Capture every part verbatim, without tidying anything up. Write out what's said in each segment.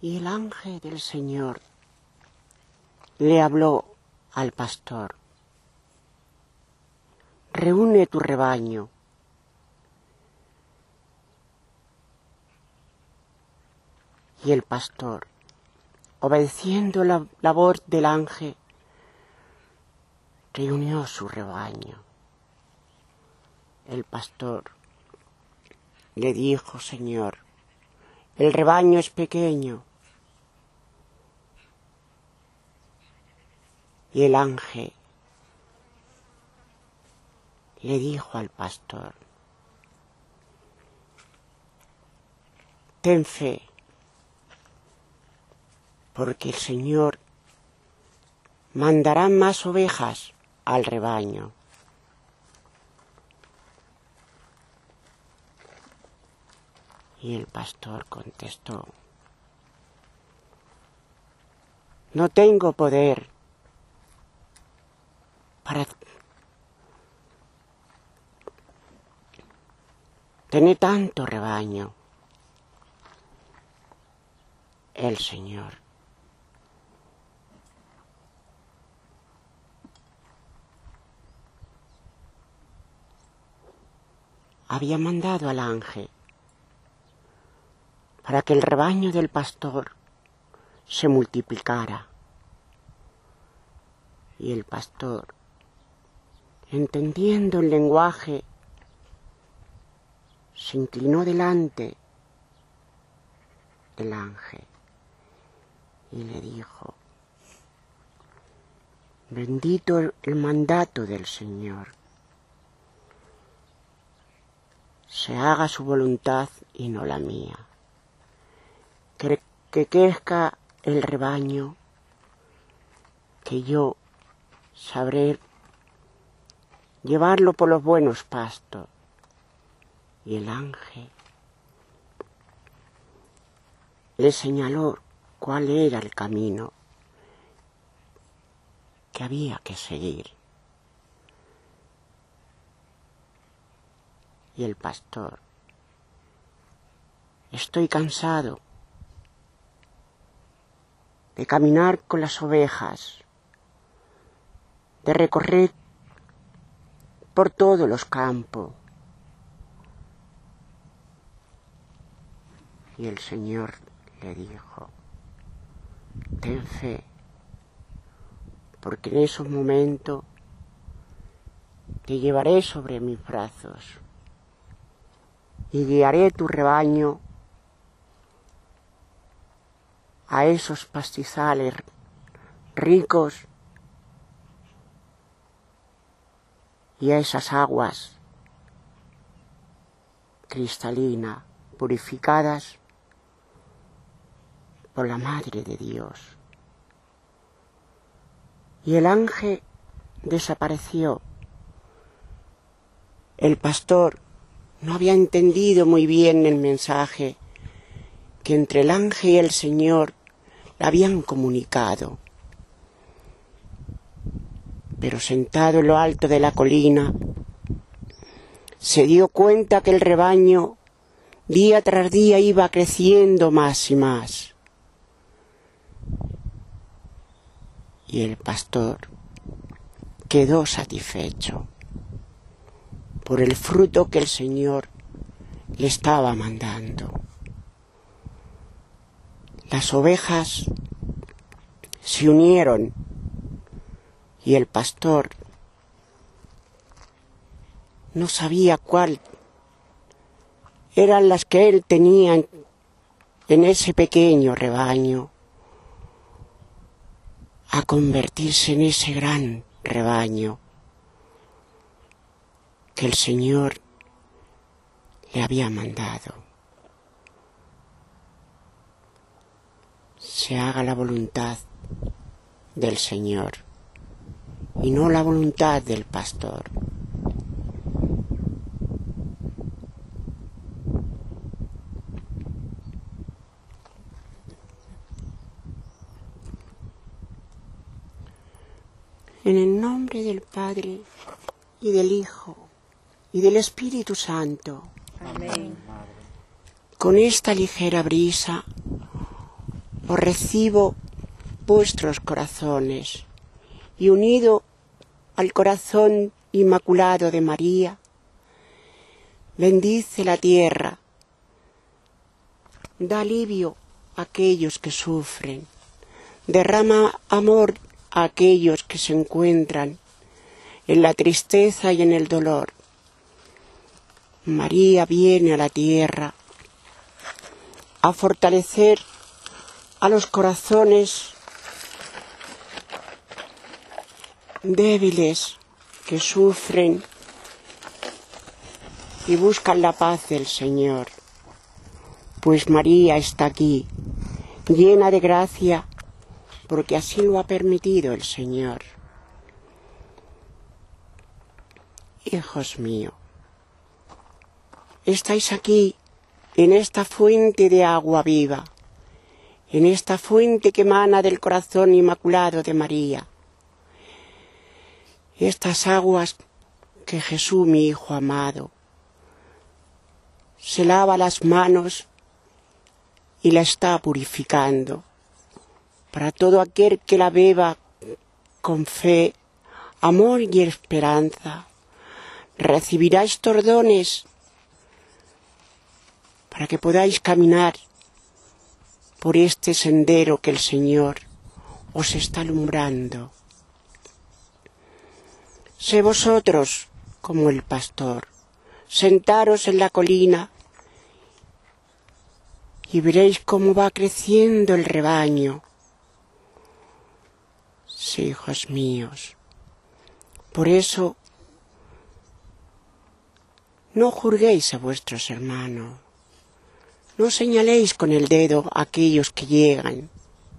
Y el ángel del Señor le habló al pastor: reúne tu rebaño. Y el pastor, obedeciendo la, la voz del ángel, reunió su rebaño. El pastor le dijo: Señor, el rebaño es pequeño. Y el ángel le dijo al pastor: ten fe, porque el Señor mandará más ovejas al rebaño. Y el pastor contestó: no tengo poder para tener tanto rebaño. El Señor había mandado al ángel para que el rebaño del pastor se multiplicara. Y el pastor, entendiendo el lenguaje, se inclinó delante del ángel y le dijo: bendito el mandato del Señor, se haga su voluntad y no la mía. Que, que crezca el rebaño, que yo sabré llevarlo por los buenos pastos. Y el ángel le señaló cuál era el camino que había que seguir. Y el pastor: estoy cansado de caminar con las ovejas, de recorrer por todos los campos. Y el Señor le dijo: ten fe, porque en esos momentos te llevaré sobre mis brazos y guiaré tu rebaño a esos pastizales ricos y a esas aguas cristalinas, purificadas por la Madre de Dios. Y el ángel desapareció. El pastor no había entendido muy bien el mensaje que entre el ángel y el Señor le habían comunicado. Pero sentado en lo alto de la colina, se dio cuenta que el rebaño día tras día iba creciendo más y más. Y el pastor quedó satisfecho por el fruto que el Señor le estaba mandando. Las ovejas se unieron y el pastor no sabía cuál eran las que él tenía en ese pequeño rebaño, a convertirse en ese gran rebaño que el Señor le había mandado. Se haga la voluntad del Señor y no la voluntad del pastor. En el nombre del Padre, y del Hijo, y del Espíritu Santo. Amén. Con esta ligera brisa os recibo vuestros corazones y unido al corazón inmaculado de María, bendice la tierra, da alivio a aquellos que sufren, derrama amor a aquellos que se encuentran en la tristeza y en el dolor. María viene a la tierra a fortalecer a los corazones débiles que sufren y buscan la paz del Señor. Pues María está aquí, llena de gracia, porque así lo ha permitido el Señor. Hijos míos, estáis aquí en esta fuente de agua viva, en esta fuente que emana del corazón inmaculado de María. Estas aguas que Jesús, mi Hijo amado, se lava las manos y la está purificando para todo aquel que la beba con fe, amor y esperanza. Recibirá estos dones para que podáis caminar por este sendero que el Señor os está alumbrando. Sé vosotros como el pastor, sentaros en la colina y veréis cómo va creciendo el rebaño. Sí, hijos míos, por eso no juzguéis a vuestros hermanos, no señaléis con el dedo a aquellos que llegan.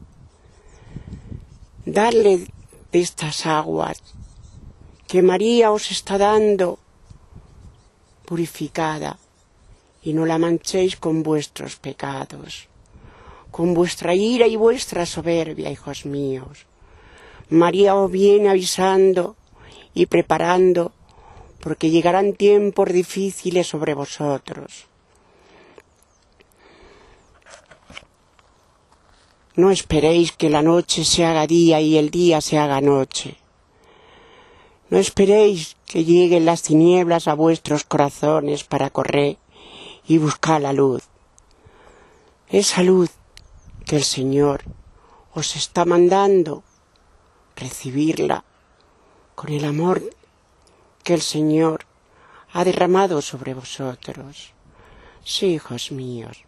Dadle de estas aguas que María os está dando purificada, y no la manchéis con vuestros pecados, con vuestra ira y vuestra soberbia, hijos míos. María os viene avisando y preparando, porque llegarán tiempos difíciles sobre vosotros. No esperéis que la noche se haga día y el día se haga noche. No esperéis que lleguen las tinieblas a vuestros corazones para correr y buscar la luz. Esa luz que el Señor os está mandando, recibirla con el amor que el Señor ha derramado sobre vosotros. Sí, hijos míos,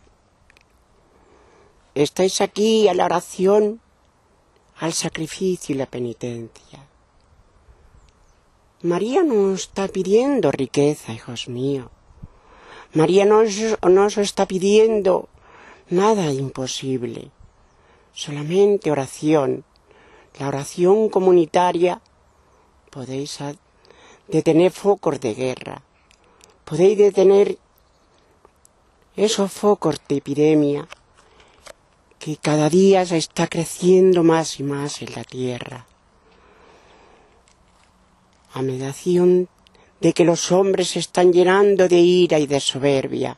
estáis aquí a la oración, al sacrificio y la penitencia. María no os está pidiendo riqueza, hijos míos. María no os, no os está pidiendo nada imposible, solamente oración. La oración comunitaria podéis detener focos de guerra, podéis detener esos focos de epidemia que cada día se está creciendo más y más en la tierra. A meditación de que los hombres se están llenando de ira y de soberbia,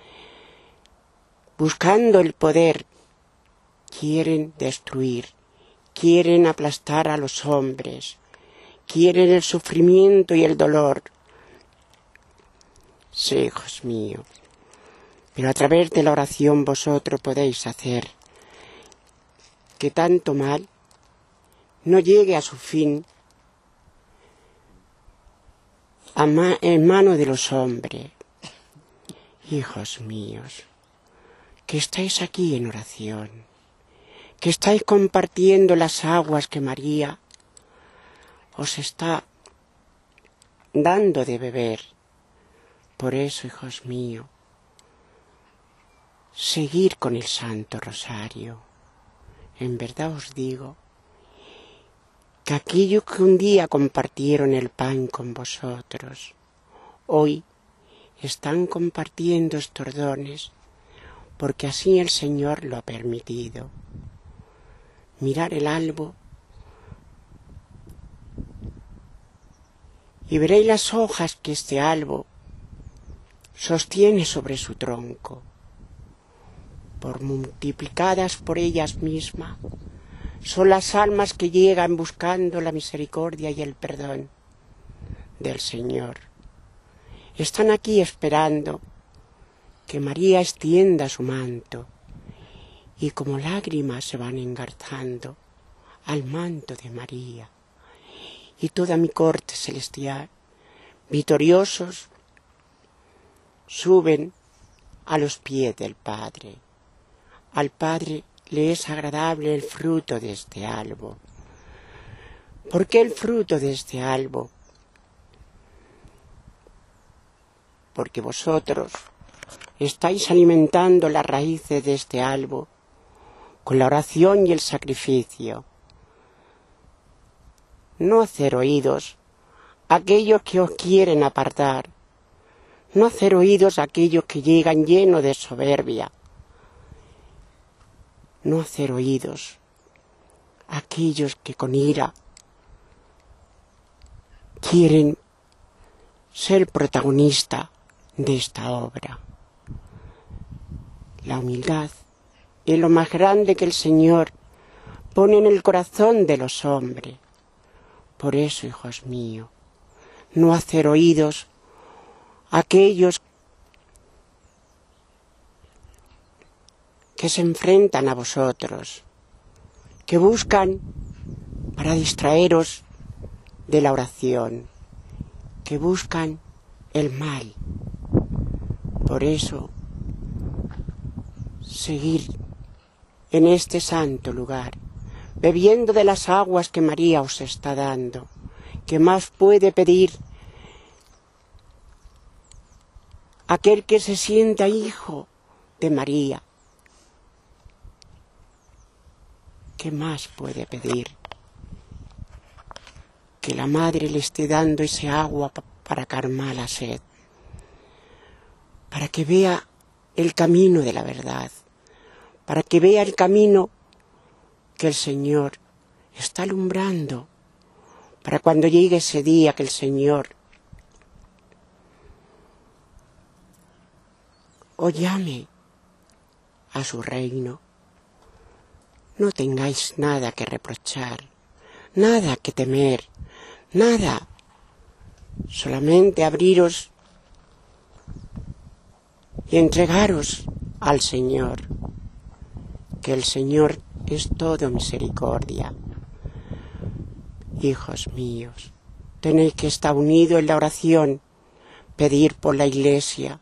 buscando el poder, quieren destruir, quieren aplastar a los hombres, quieren el sufrimiento y el dolor. Sí, hijos míos, pero a través de la oración vosotros podéis hacer que tanto mal no llegue a su fin a ma en manos de los hombres. Hijos míos, que estáis aquí en oración, que estáis compartiendo las aguas que María os está dando de beber. Por eso, hijos míos, seguir con el Santo Rosario. En verdad os digo que aquellos que un día compartieron el pan con vosotros, hoy están compartiendo estos dones, porque así el Señor lo ha permitido. Mirar el albo y veréis las hojas que este albo sostiene sobre su tronco. por multiplicadas por ellas mismas, son las almas que llegan buscando la misericordia y el perdón del Señor. Están aquí esperando que María extienda su manto y como lágrimas se van engarzando al manto de María. Y toda mi corte celestial, victoriosos, suben a los pies del Padre. Al Padre le es agradable el fruto de este albo. ¿Por qué el fruto de este albo? Porque vosotros estáis alimentando las raíces de este albo con la oración y el sacrificio. No hacer oídos a aquellos que os quieren apartar, no hacer oídos a aquellos que llegan llenos de soberbia, no hacer oídos a aquellos que con ira quieren ser protagonista de esta obra. La humildad es lo más grande que el Señor pone en el corazón de los hombres. Por eso, hijos míos, no hacer oídos a aquellos que se enfrentan a vosotros, que buscan para distraeros de la oración, que buscan el mal. Por eso, seguir en este santo lugar, bebiendo de las aguas que María os está dando. ¿Qué más puede pedir aquel que se sienta hijo de María? ¿Qué más puede pedir? Que la Madre le esté dando ese agua para calmar la sed, para que vea el camino de la verdad, para que vea el camino que el Señor está alumbrando, para cuando llegue ese día que el Señor os llame a su reino, no tengáis nada que reprochar, nada que temer, nada, solamente abriros y entregaros al Señor, que el Señor es todo misericordia. Hijos míos, tenéis que estar unidos en la oración, pedir por la Iglesia,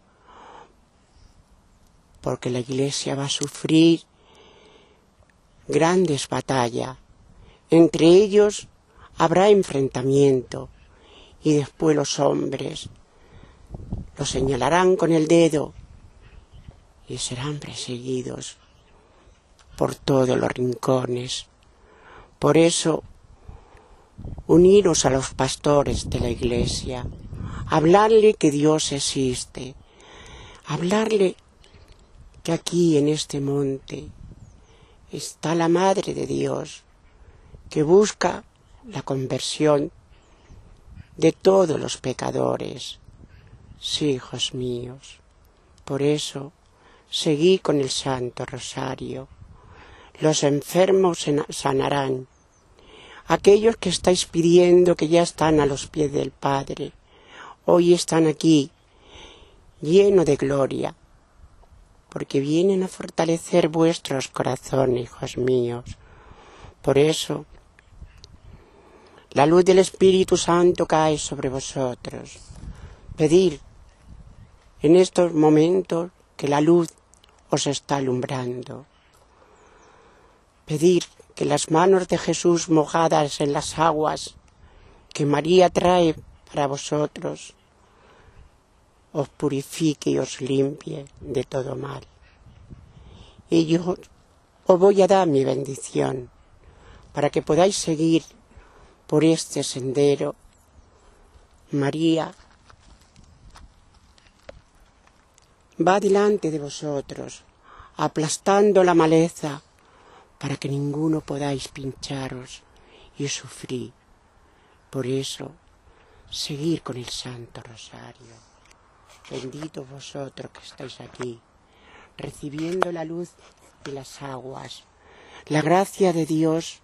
porque la Iglesia va a sufrir grandes batallas. Entre ellos habrá enfrentamiento y después los hombres los señalarán con el dedo y serán perseguidos por todos los rincones. Por eso, uniros a los pastores de la Iglesia, hablarle que Dios existe, hablarle que aquí en este monte está la Madre de Dios, que busca la conversión de todos los pecadores. Sí, hijos míos, por eso seguid con el Santo Rosario. Los enfermos se sanarán. Aquellos que estáis pidiendo, que ya están a los pies del Padre, hoy están aquí, llenos de gloria, porque vienen a fortalecer vuestros corazones, hijos míos. Por eso, la luz del Espíritu Santo cae sobre vosotros. Pedid en estos momentos que la luz os está alumbrando. Pedid que las manos de Jesús mojadas en las aguas que María trae para vosotros os purifique y os limpie de todo mal. Y yo os voy a dar mi bendición para que podáis seguir por este sendero. María va delante de vosotros, aplastando la maleza, para que ninguno podáis pincharos y sufrir. Por eso, seguir con el Santo Rosario. Benditos vosotros que estáis aquí. recibiendo la luz de las aguas, la gracia de Dios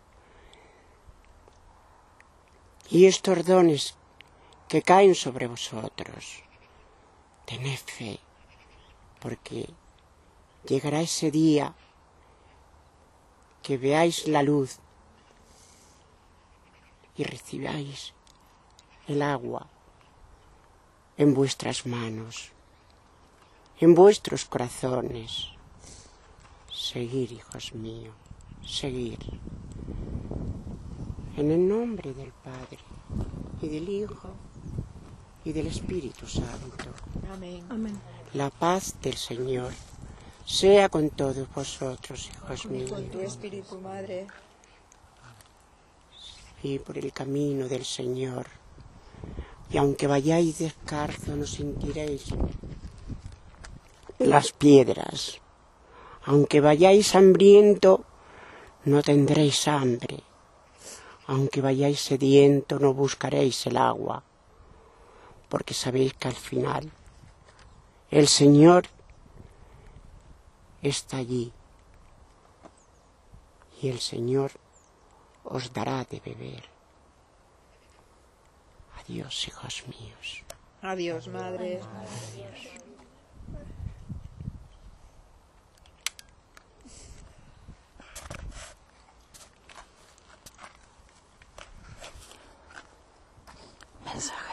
y estos dones que caen sobre vosotros. Tened fe, porque llegará ese día que veáis la luz y recibáis el agua en vuestras manos, en vuestros corazones. Seguir, hijos míos, seguir. En el nombre del Padre, y del Hijo, y del Espíritu Santo. Amén. Amén. La paz del Señor sea con todos vosotros, hijos míos. Con tu espíritu, Madre. Y por el camino del Señor. Y aunque vayáis descalzo, no sentiréis las piedras. Aunque vayáis hambriento, no tendréis hambre. Aunque vayáis sediento, no buscaréis el agua. Porque sabéis que al final el Señor está allí. Y el Señor os dará de beber. Adiós, hijos míos. Adiós, Madre. Mensaje